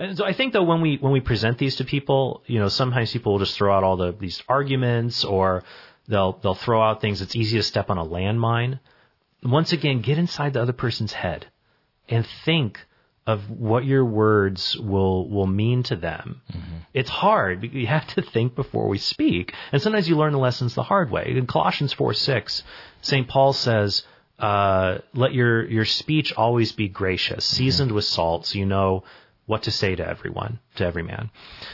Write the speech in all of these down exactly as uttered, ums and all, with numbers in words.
And so I think though when we when we present these to people, you know, sometimes people will just throw out all the these arguments, or they'll they'll throw out things. It's easy to step on a landmine. Once again, get inside the other person's head and think of what your words will will mean to them. Mm-hmm. It's hard. You have to think before we speak. And sometimes you learn the lessons the hard way. In Colossians four six, Saint Paul says, uh, let your, your speech always be gracious, seasoned mm-hmm. with salt, so you know what to say to everyone, to every man.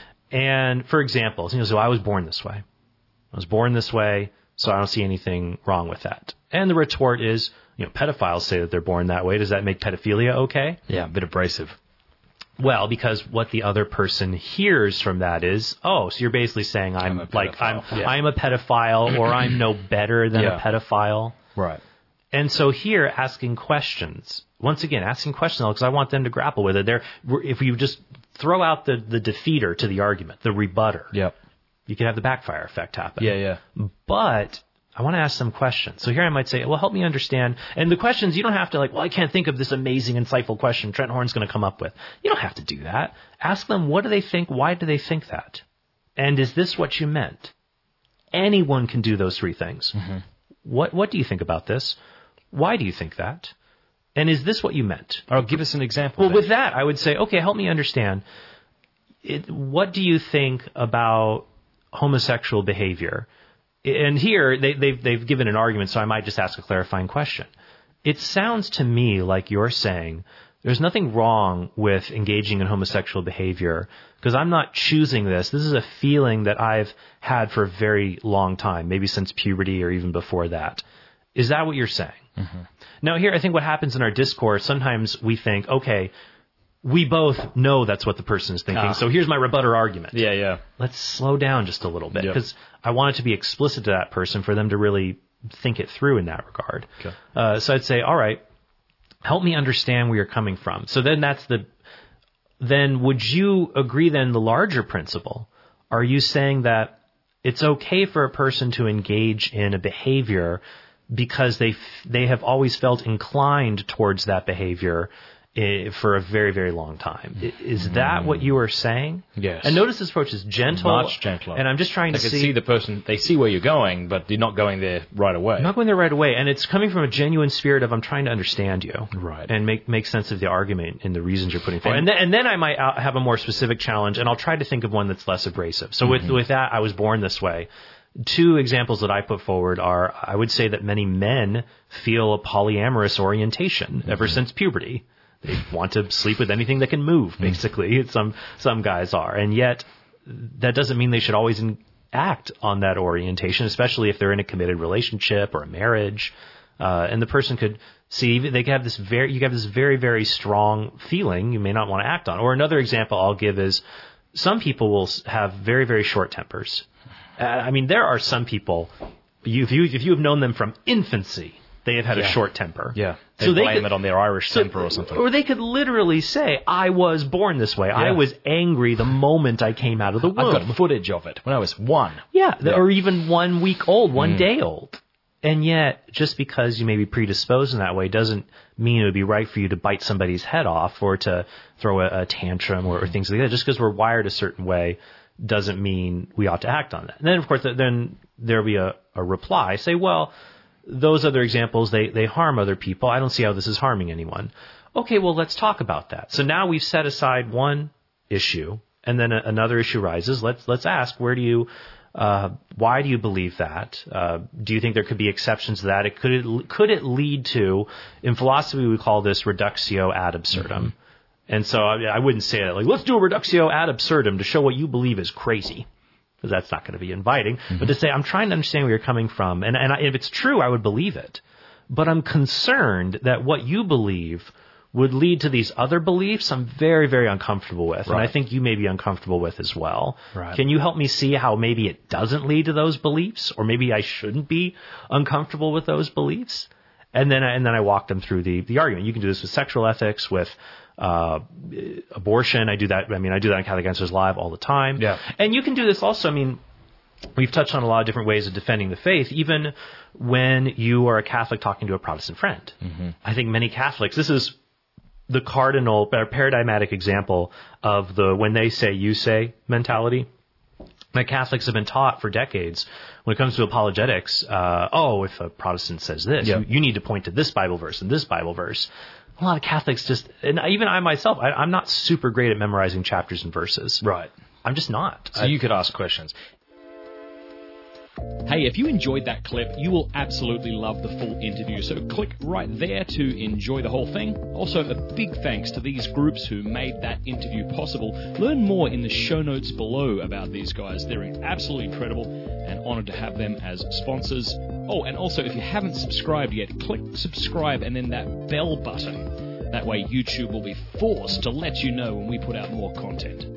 And for example, you know, so I was born this way. I was born this way, so I don't see anything wrong with that. And the retort is, you know, pedophiles say that they're born that way. Does that make pedophilia okay? Yeah, a bit abrasive. Well, because what the other person hears from that is, oh, so you're basically saying I'm, I'm like I'm yeah. I'm a pedophile, or I'm no better than yeah. a pedophile. Right. And so here, asking questions. Once again, asking questions because I want them to grapple with it. There, if you just throw out the the defeater to the argument, the rebutter, yep. you can have the backfire effect happen. Yeah, yeah. But I want to ask some questions. So here I might say, well, help me understand. And the questions, you don't have to like, well, I can't think of this amazing, insightful question Trent Horn's going to come up with. You don't have to do that. Ask them, what do they think? Why do they think that? And is this what you meant? Anyone can do those three things. Mm-hmm. What What do you think about this? Why do you think that? And is this what you meant? Or give us an example. Well, then. With that, I would say, okay, help me understand. It, what do you think about homosexual behavior? And here, they, they've, they've given an argument, so I might just ask a clarifying question. It sounds to me like you're saying there's nothing wrong with engaging in homosexual behavior because I'm not choosing this. This is a feeling that I've had for a very long time, maybe since puberty or even before that. Is that what you're saying? Mm-hmm. Now, here, I think what happens in our discourse, sometimes we think, okay, we both know that's what the person is thinking. Ah. So here's my rebutter argument. Yeah, yeah. Let's slow down just a little bit because yep. I want it to be explicit to that person for them to really think it through in that regard. Okay. Uh, so I'd say, all right, help me understand where you're coming from. So then that's the, then would you agree then the larger principle? Are you saying that it's okay for a person to engage in a behavior because they they have always felt inclined towards that behavior for a very, very long time? Is that what you are saying? Yes. And notice this approach is gentle. Much gentler. And I'm just trying they to see... see... the person, they see where you're going, but you're not going there right away. Not going there right away. And it's coming from a genuine spirit of I'm trying to understand you. Right. And make make sense of the argument and the reasons you're putting forward. And, and, then, and then I might have a more specific challenge, and I'll try to think of one that's less abrasive. So mm-hmm. with, with that, I was born this way. Two examples that I put forward are, I would say that many men feel a polyamorous orientation mm-hmm. ever since puberty. They want to sleep with anything that can move, basically. Mm-hmm. Some some guys are. And yet, that doesn't mean they should always in, act on that orientation, especially if they're in a committed relationship or a marriage. Uh, and the person could see, they could have this very, you have this very, very strong feeling you may not want to act on. Or another example I'll give is, some people will have very, very short tempers. Uh, I mean, there are some people, you, if you if you have known them from infancy, they have had yeah. a short temper. Yeah. They so blame they could, it on their Irish so, temper or something. Or they could literally say, I was born this way. Yeah. I was angry the moment I came out of the womb. I've got footage of it when I was one. Yeah. yeah. Or even one week old, one mm. day old. And yet, just because you may be predisposed in that way doesn't mean it would be right for you to bite somebody's head off or to throw a, a tantrum or, or things like that. Just because we're wired a certain way doesn't mean we ought to act on that. And then, of course, then there'll be a, a reply. Say, well, those other examples, they, they harm other people. I don't see how this is harming anyone. Okay, well, let's talk about that. So now we've set aside one issue, and then a, another issue rises. Let's let's ask, where do you, uh, why do you believe that? Uh, do you think there could be exceptions to that? It could it, could it lead to, in philosophy we call this reductio ad absurdum. Mm-hmm. And so I, I wouldn't say it like, let's do a reductio ad absurdum to show what you believe is crazy. Because that's not going to be inviting. Mm-hmm. But to say, I'm trying to understand where you're coming from. And, and I, if it's true, I would believe it. But I'm concerned that what you believe would lead to these other beliefs I'm very, very uncomfortable with. Right. And I think you may be uncomfortable with as well. Right. Can you help me see how maybe it doesn't lead to those beliefs? Or maybe I shouldn't be uncomfortable with those beliefs? And then I, and then I walk them through the, the argument. You can do this with sexual ethics, with uh, abortion. I do that. I mean, I do that on Catholic Answers Live all the time. Yeah. And you can do this also. I mean, we've touched on a lot of different ways of defending the faith, even when you are a Catholic talking to a Protestant friend. Mm-hmm. I think many Catholics, this is the cardinal or paradigmatic example of the when they say, you say mentality that Catholics have been taught for decades when it comes to apologetics. Uh, oh, if a Protestant says this, Yeah. you, you need to point to this Bible verse and this Bible verse. A lot of Catholics just, and even I myself, I, I'm not super great at memorizing chapters and verses. Right. I'm just not. So you could ask questions. Hey, if you enjoyed that clip, you will absolutely love the full interview, so click right there to enjoy the whole thing. Also, a big thanks to these groups who made that interview possible. Learn more in the show notes below about these guys. They're absolutely incredible and honored to have them as sponsors. Oh, and also, if you haven't subscribed yet, click subscribe and then that bell button. That way YouTube will be forced to let you know when we put out more content.